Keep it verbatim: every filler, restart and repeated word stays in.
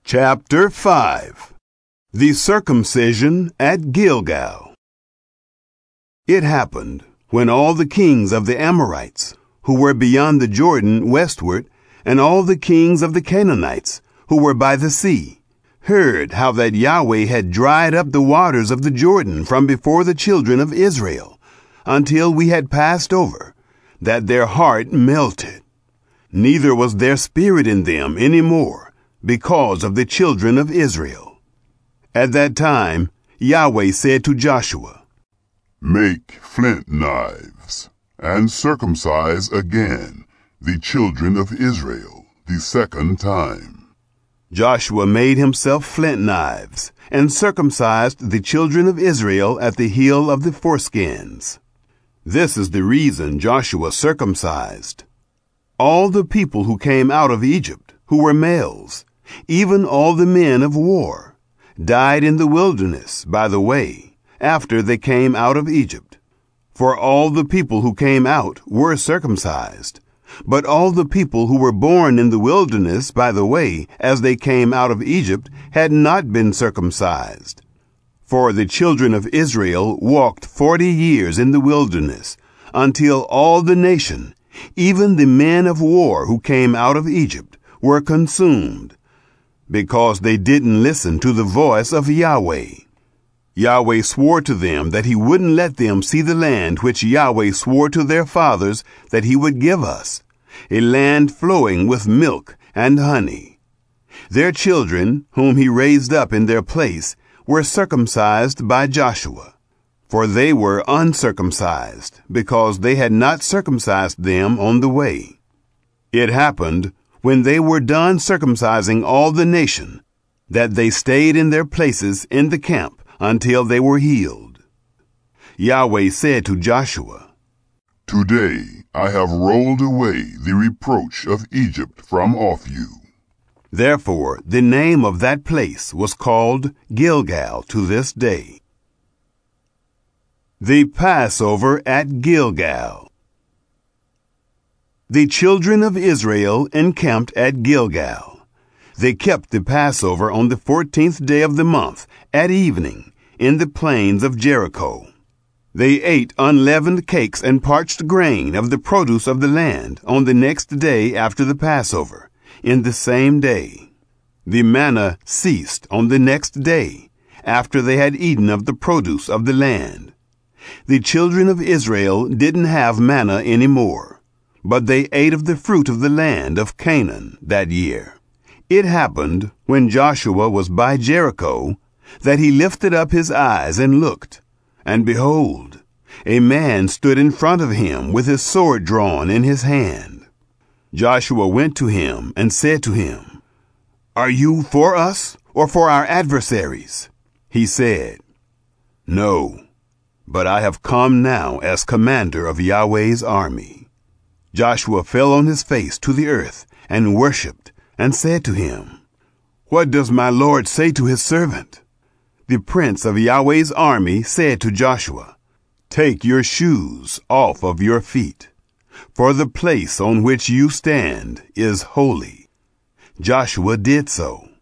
Chapter five. The Circumcision at Gilgal. It happened, when all the kings of the Amorites, who were beyond the Jordan westward, and all the kings of the Canaanites, who were by the sea, heard how that Yahweh had dried up the waters of the Jordan from before the children of Israel, until we had passed over, that their heart melted. Neither was there spirit in them any more, because of the children of Israel. At that time, Yahweh said to Joshua, Make flint knives, and circumcise again the children of Israel the second time. Joshua made himself flint knives, and circumcised the children of Israel at the heel of the foreskins. This is the reason Joshua circumcised all the people who came out of Egypt, who were males, even all the men of war, died in the wilderness by the way, after they came out of Egypt. For all the people who came out were circumcised, but all the people who were born in the wilderness by the way, as they came out of Egypt, had not been circumcised. For the children of Israel walked forty years in the wilderness, until all the nation, even the men of war who came out of Egypt, were consumed, because they didn't listen to the voice of Yahweh. Yahweh swore to them that he wouldn't let them see the land which Yahweh swore to their fathers that he would give us, a land flowing with milk and honey. Their children, whom he raised up in their place, were circumcised by Joshua, for they were uncircumcised, because they had not circumcised them on the way. It happened, when they were done circumcising all the nation, that they stayed in their places in the camp until they were healed. Yahweh said to Joshua, Today I have rolled away the reproach of Egypt from off you. Therefore the name of that place was called Gilgal to this day. The Passover at Gilgal. The children of Israel encamped at Gilgal. They kept the Passover on the fourteenth day of the month, at evening, in the plains of Jericho. They ate unleavened cakes and parched grain of the produce of the land on the next day after the Passover, in the same day. The manna ceased on the next day, after they had eaten of the produce of the land. The children of Israel didn't have manna any more, but they ate of the fruit of the land of Canaan that year. It happened, when Joshua was by Jericho, that he lifted up his eyes and looked, and behold, a man stood in front of him with his sword drawn in his hand. Joshua went to him and said to him, Are you for us or for our adversaries? He said, No, but I have come now as commander of Yahweh's army. Joshua fell on his face to the earth and worshipped, and said to him, What does my Lord say to his servant? The prince of Yahweh's army said to Joshua, Take your shoes off of your feet, for the place on which you stand is holy. Joshua did so.